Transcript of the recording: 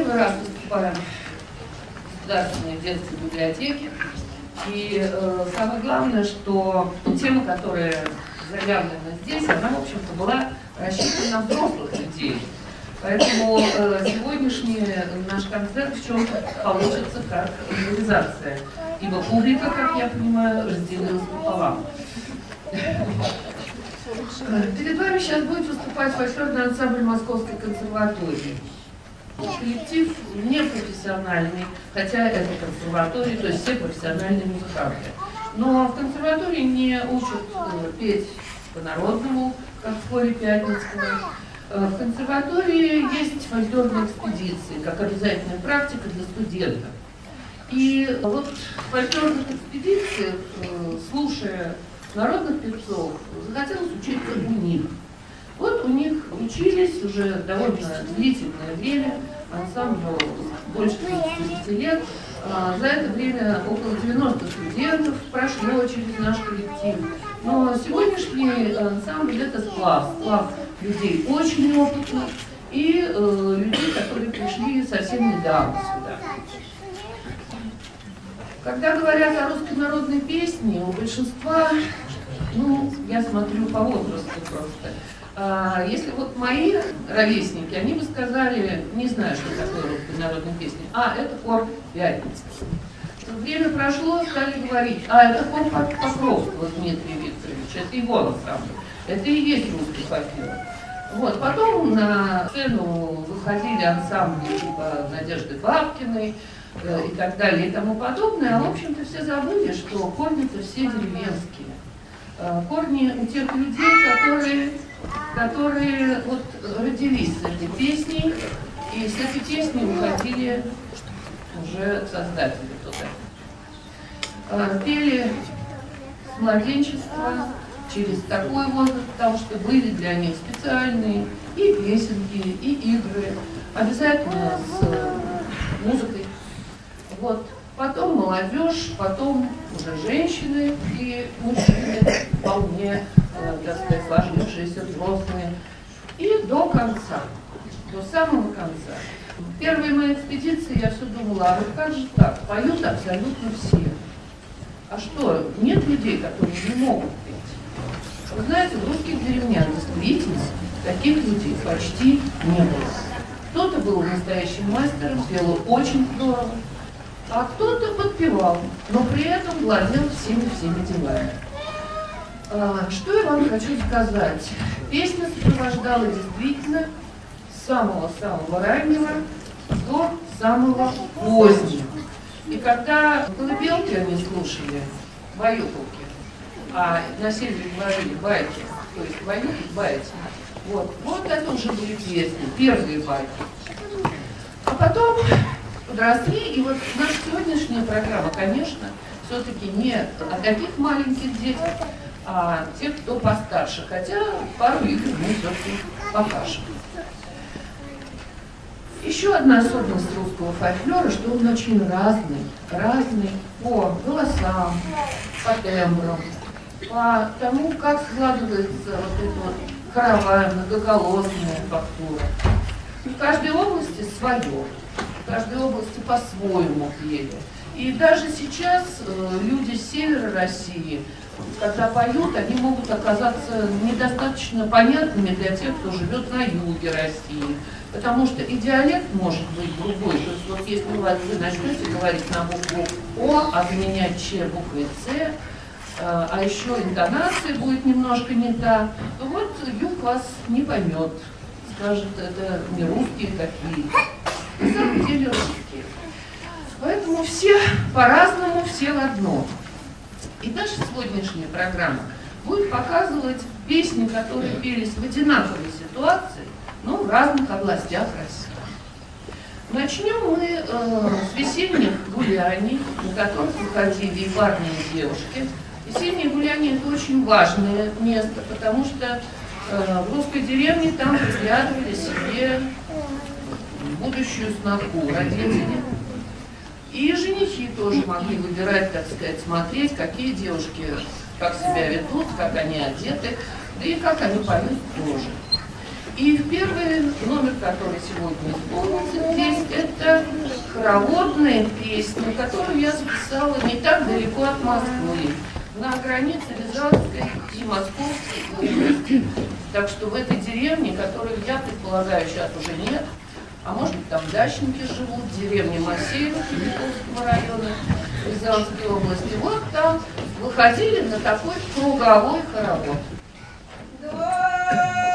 первый раз выступаем в Государственной детской библиотеке. И самое главное, что тема, которая заявлена здесь, она, в общем-то, была рассчитана на взрослых людей. Поэтому сегодняшний наш концерт в чем-то получится как реализация. Ибо публика, как я понимаю, разделилась пополам. Перед вами сейчас будет выступать фольклорный ансамбль Московской консерватории. Коллектив непрофессиональный, хотя это консерватория, то есть все профессиональные музыканты. Но в консерватории не учат петь по-народному, как в хоре Пятницкого. В консерватории есть фольклорные экспедиции, как обязательная практика для студентов. И вот в фольклорных экспедициях, слушая народных певцов, захотелось учиться у них. Вот у них учились уже довольно длительное время, ансамблю больше 30 лет. За это время около 90 студентов прошло через наш коллектив. Но сегодняшний ансамбль — это сплав людей очень опытных и людей, которые пришли совсем недавно сюда. Когда говорят о русской народной песне, у большинства, я смотрю по возрасту просто, если вот мои ровесники, они бы сказали, не знаю, что такое русская народная песня, это хор Пятницкий. Время прошло, стали говорить, это хор Покровского Дмитрия Викторовича, это его ансамбль, это и есть русский фольклор. Вот, потом на сцену выходили ансамбли типа Надежды Бабкиной и так далее и тому подобное, в общем-то все забыли, что корни-то все деревенские. Корни у тех людей, которые вот родились с этой песней, и с этой песней уходили уже создатели туда. Пели с младенчества, через такой возраст, потому что были для них специальные и песенки, и игры, обязательно с музыкой. Вот. Потом молодежь, потом уже женщины и мужчины, вполне, так сказать, сложившиеся взрослые. И до конца, до самого конца. В первой моей экспедиции я все думала, вот как же так, поют абсолютно все. А что, нет людей, которые не могут петь? Вы знаете, в русских деревнях действительно таких людей почти не было. Кто-то был настоящим мастером, пел очень здорово, а кто-то подпевал, но при этом владел всеми делами. Что я вам хочу сказать? Песня сопровождала действительно с самого-самого раннего до самого позднего. И когда колыбелки они слушали, баюкалки, а на севере говорили байки, то есть баюки, байки, вот это уже были песни, первые байки. А потом подросли, и вот наша сегодняшняя программа, конечно, все-таки не о таких маленьких детях, а тех, кто постарше, хотя пару игр мы все-таки покажем. Еще одна особенность русского фольклора, что он очень разный по голосам, по тембрам, по тому, как складывается вот эта вот хоровая, многоголосная фактура. В каждой области свое, в каждой области по-своему пели. И даже сейчас люди с севера России, когда поют, они могут оказаться недостаточно понятными для тех, кто живет на юге России. Потому что и диалект может быть другой. То есть вот если вы начнете говорить на букву О, а заменять Ч буквой С, а еще интонация будет немножко не та, то вот юг вас не поймет. Скажет, это не русские какие-то. На самом деле русские. Поэтому все по-разному, все в одно. И наша сегодняшняя программа будет показывать песни, которые пелись в одинаковой ситуации, но в разных областях России. Начнем мы с весенних гуляний, на которых выходили и парни, и девушки. Весенние гуляния — это очень важное место, потому что в русской деревне там разглядывали себе будущую сноху родители. И женихи тоже могли выбирать, так сказать, смотреть, какие девушки, как себя ведут, как они одеты, да и как они поют тоже. И первый номер, который сегодня исполнился здесь, это хороводная песня, которую я записала не так далеко от Москвы, на границе Рязанской и Московской области. Так что в этой деревне, которую, я предполагаю, сейчас уже нет, а может быть там дачники живут, деревня Масеева Кипяковского района Рязанской области, вот там выходили на такой круговой хоровод.